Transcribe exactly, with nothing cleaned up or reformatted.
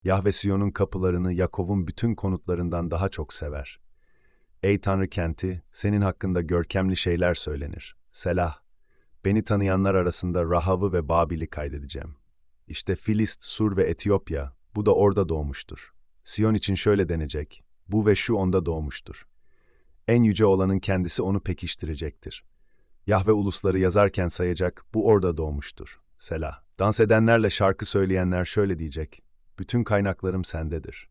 Yahve Siyon'un kapılarını Yakov'un bütün konutlarından daha çok sever. Ey Tanrı kenti, senin hakkında görkemli şeyler söylenir. Selah, beni tanıyanlar arasında Rahav'ı ve Babil'i kaydedeceğim. İşte Filist, Sur ve Etiyopya, bu da orada doğmuştur. Siyon için şöyle denecek, bu ve şu onda doğmuştur. En yüce olanın kendisi onu pekiştirecektir. Yahve ulusları yazarken sayacak, bu orada doğmuştur. Selah. Dans edenlerle şarkı söyleyenler şöyle diyecek, bütün kaynaklarım sendedir.